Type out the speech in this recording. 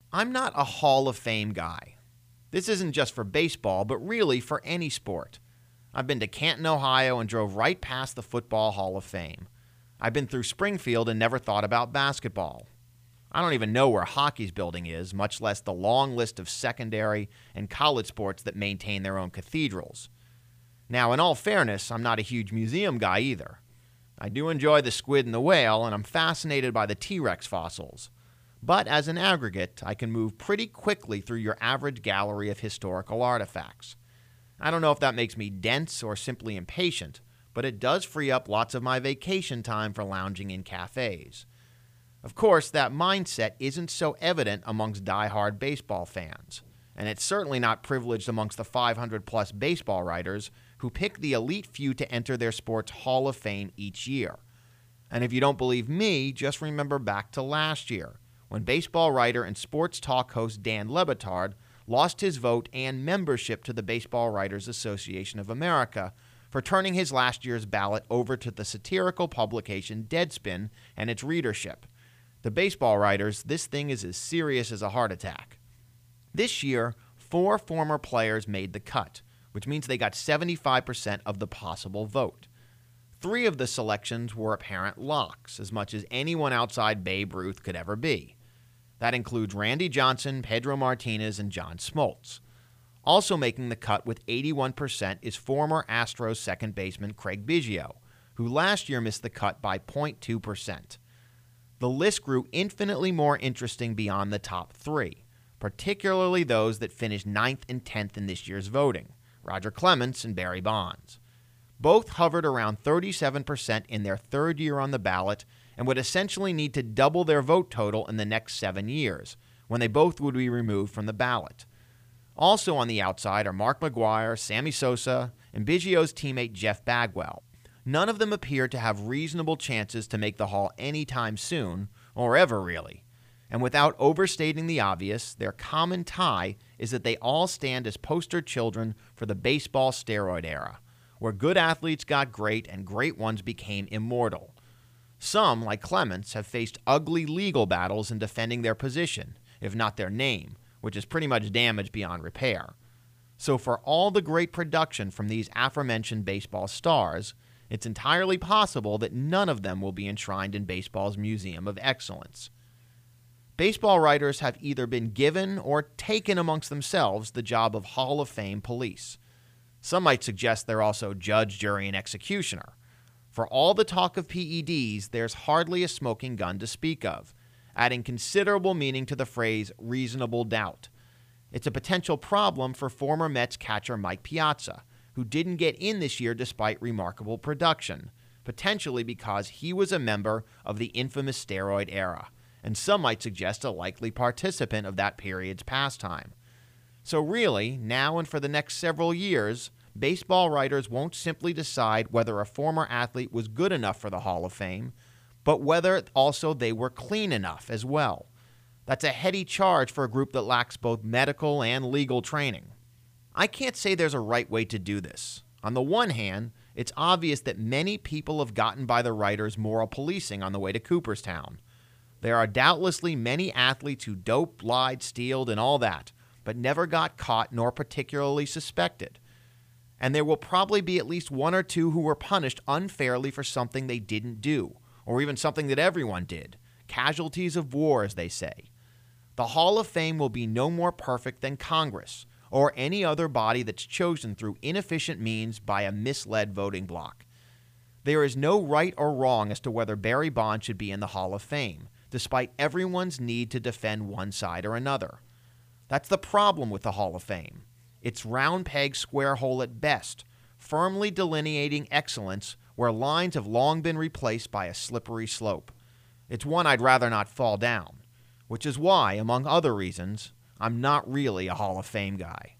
I'm not a Hall of Fame guy. This isn't just for baseball, but really for any sport. I've been to Canton, Ohio, and drove right past the Football Hall of Fame. I've been through Springfield and never thought about basketball. I don't even know where hockey's building is, much less the long list of secondary and college sports that maintain their own cathedrals. Now, in all fairness, I'm not a huge museum guy either. I do enjoy the squid and the whale, and I'm fascinated by the T-Rex fossils. But as an aggregate, I can move pretty quickly through your average gallery of historical artifacts. I don't know if that makes me dense or simply impatient, but it does free up lots of my vacation time for lounging in cafes. Of course, that mindset isn't so evident amongst die-hard baseball fans, and it's certainly not privileged amongst the 500-plus baseball writers who pick the elite few to enter their sport's Hall of Fame each year. And if you don't believe me, just remember back to last year, when baseball writer and sports talk host Dan Le Batard lost his vote and membership to the Baseball Writers Association of America for turning his last year's ballot over to the satirical publication Deadspin and its readership. The baseball writers, this thing is as serious as a heart attack. This year, 4 former players made the cut, which means they got 75% of the possible vote. 3 of the selections were apparent locks, as much as anyone outside Babe Ruth could ever be. That includes Randy Johnson, Pedro Martinez, and John Smoltz. Also making the cut with 81% is former Astros second baseman Craig Biggio, who last year missed the cut by 0.2%. The list grew infinitely more interesting beyond the top 3, particularly those that finished 9th and 10th in this year's voting, Roger Clemens and Barry Bonds. Both hovered around 37% in their third year on the ballot and would essentially need to double their vote total in the next 7 years, when they both would be removed from the ballot. Also on the outside are Mark McGwire, Sammy Sosa, and Biggio's teammate Jeff Bagwell. None of them appear to have reasonable chances to make the Hall anytime soon, or ever really. And without overstating the obvious, their common tie is that they all stand as poster children for the baseball steroid era, where good athletes got great and great ones became immortal. Some, like Clemens, have faced ugly legal battles in defending their position, if not their name, which is pretty much damaged beyond repair. So for all the great production from these aforementioned baseball stars, it's entirely possible that none of them will be enshrined in baseball's Museum of Excellence. Baseball writers have either been given or taken amongst themselves the job of Hall of Fame police. Some might suggest they're also judge, jury, and executioner. For all the talk of PEDs, there's hardly a smoking gun to speak of, adding considerable meaning to the phrase reasonable doubt. It's a potential problem for former Mets catcher Mike Piazza, who didn't get in this year despite remarkable production, potentially because he was a member of the infamous steroid era, and some might suggest a likely participant of that period's pastime. So really, now and for the next several years, baseball writers won't simply decide whether a former athlete was good enough for the Hall of Fame, but whether also they were clean enough as well. That's a heady charge for a group that lacks both medical and legal training. I can't say there's a right way to do this. On the one hand, it's obvious that many people have gotten by the writers' moral policing on the way to Cooperstown. There are doubtlessly many athletes who doped, lied, stealed, and all that, but never got caught nor particularly suspected. And there will probably be at least 1 or 2 who were punished unfairly for something they didn't do, or even something that everyone did. Casualties of war, as they say. The Hall of Fame will be no more perfect than Congress, or any other body that's chosen through inefficient means by a misled voting bloc. There is no right or wrong as to whether Barry Bonds should be in the Hall of Fame, despite everyone's need to defend one side or another. That's the problem with the Hall of Fame. It's round peg, square hole at best, firmly delineating excellence where lines have long been replaced by a slippery slope. It's one I'd rather not fall down, which is why, among other reasons, I'm not really a Hall of Fame guy.